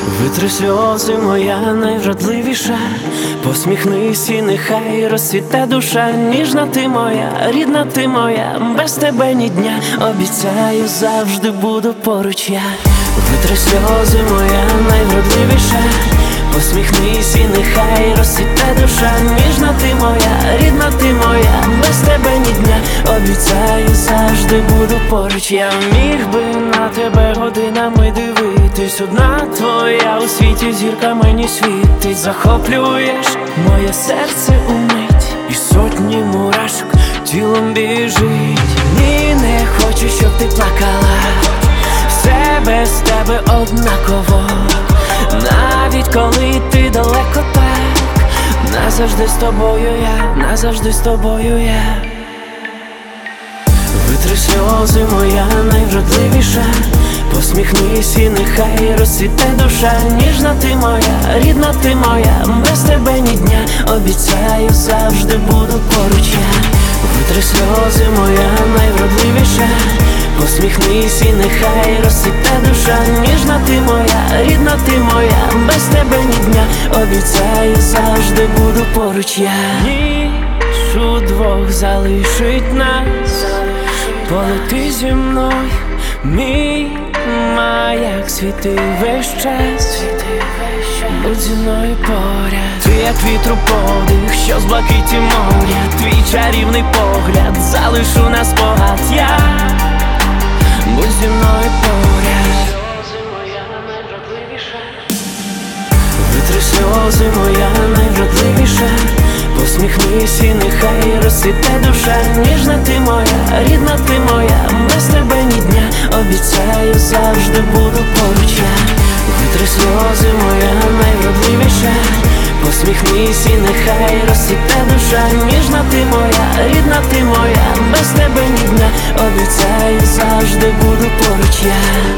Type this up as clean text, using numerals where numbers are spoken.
Витри сльози, моя найвродливіша, посміхнись і нехай розцвіте душа. Ніжна ти моя, рідна ти моя, без тебе ні дня, обіцяю, завжди буду поруч я. Витри сльози, моя найвродливіша, посміхнись і нехай розцвіте душа. Ніжна ти моя, рідна ти моя, без тебе ні дня, обіцяю, завжди буду поруч я. Міг би на тебе годинами дивитись, одна твоя у світі зірка мені світить. Захоплюєш моє серце умить, і сотні мурашок тілом біжить. Ні, не хочу, щоб ти плакала, все без тебе однаково. Навіть коли ти далеко так, назавжди з тобою я, назавжди з тобою я. Витри сльози, моя найвродливіша, посміхнись і нехай розцвіте душа. Ніжна ти моя, рідна ти моя, без тебе ні дня, обіцяю, завжди буду поруч я. Витри сльози, моя найвродливіша, посміхнись і нехай розцвіте душа. Ніжна ти моя, рідна ти моя, без тебе ні дня, обіцяю, завжди буду поруч я. Ніч удвох залишить нас, полети зі мною, мій маяк, світи весь час, будь зі мною поряд. Ти як вітру подих, що з блакиті моря, твій чарівний погляд залишу на спогад я. Будь зі мною поряд. Витри сльози, моя найвродливіша, посміхнись і нехай розцвіте душа. Ніжна ти моя, рідна ти моя, без тебе ні дня, обіцяю, завжди буду поруч я. Витри сльози, моя найвродливіша, посміхнись і нехай розцвіте душа. Ніжна ти моя, рідна ти моя, без тебе ні дня, обіцяю, завжди буду поруч я.